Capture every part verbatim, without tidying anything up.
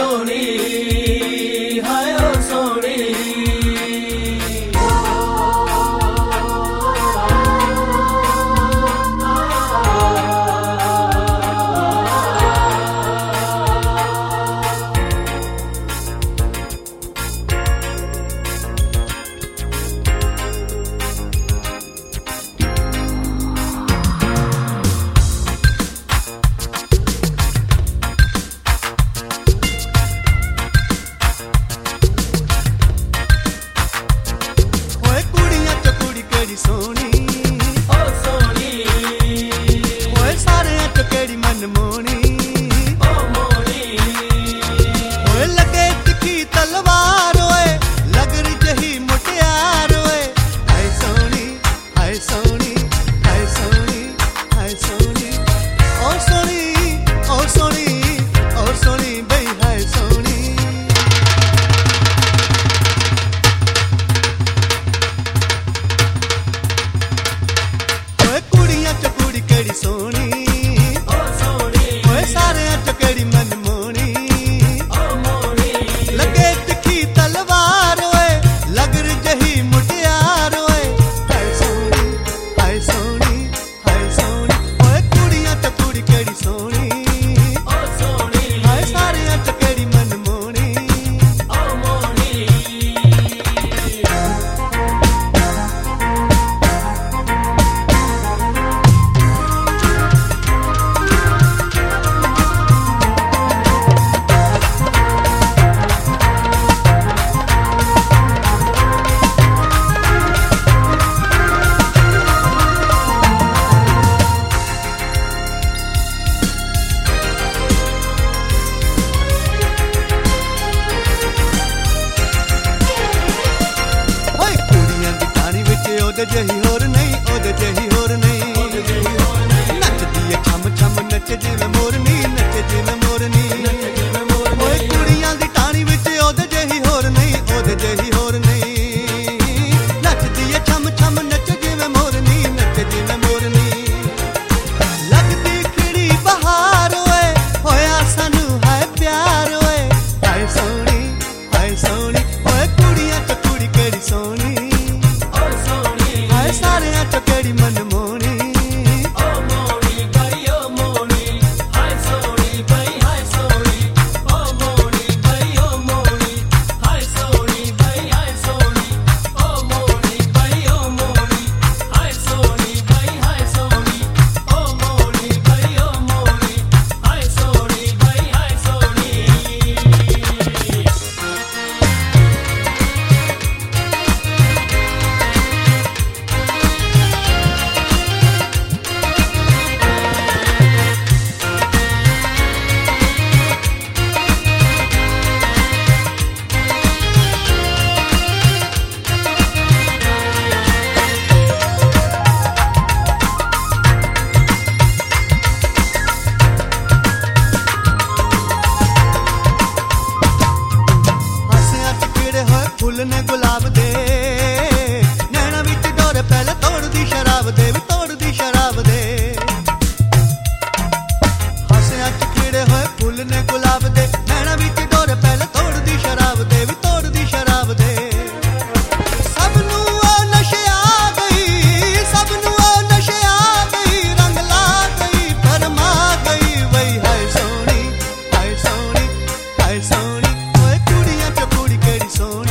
सोनी हाय ओ सोनी ओदे जही होर नहीं ओदे जही होर नहीं नचदी है छम छम नच जिवें मोरनी नच जिवें मोरनी ओए कुड़ियां दी टाणी विच ओदे जही होर नहीं ओदे जही होर नहीं नचदी है छम छम नच जिवें मोरनी नच जिवें मोरनी लगदी खिड़ी बहार ओए होया सानू है प्यार ओए हाय सोनी हाय सोनी ओए कुड़ियां च कुड़ी केड़ी सोनी सारे चकेड़ी मनमोनी ओ मोनी भाई ओ मोनी हाय सोनी भाई हाय सोनी ओ मोनी भाई ओ मोनी हाय सोनी भाई हाय सोनी ओ मोनी भाई ओ मोनी हाय सोनी भाई हाय सोनी ओ मोनी भाई ओ मोनी हाय सोनी भाई हाय सोनी फुल ने गुलाब दे नैना विच डोर पहले तोड़ दी शराब दे भी तोड़ दी शराब दे हसिया च खिड़े होए फुल ने गुलाब दे नैना विच डोर पहले तोड़ दी शराब दे भी तोड़ दी शराब दे सबनू ओ नशे आ गई सबनू ओ नशे आ गई रंग ला गई फरमा गई वही हाय सोनी हाय सोनी हाय सोनी ओए कुड़ियां च कुड़ी केड़ी सोनी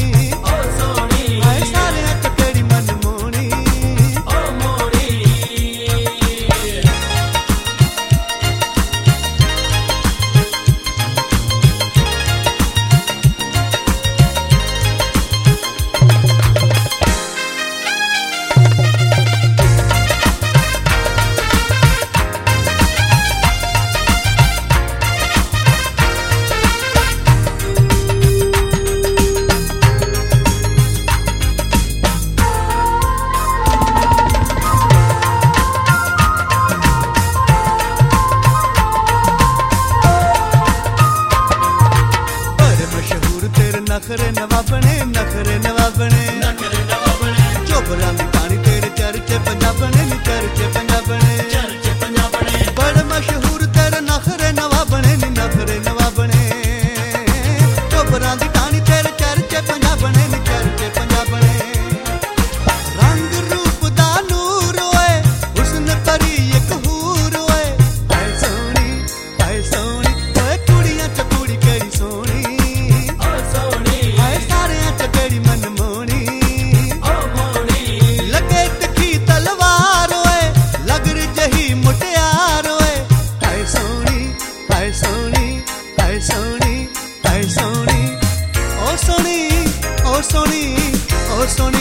नखरे नवाबने नखरे नवाबने चोपड़ा दी पानी तेरे चर्चे पंजाबने नी चर्चे पंजाबने बड़े मशहूर तेरे नखरे नवाबने नी नखरे नवाबने सोनी हाय सोनी ओ सोनी ओ सोनी ओ सोनी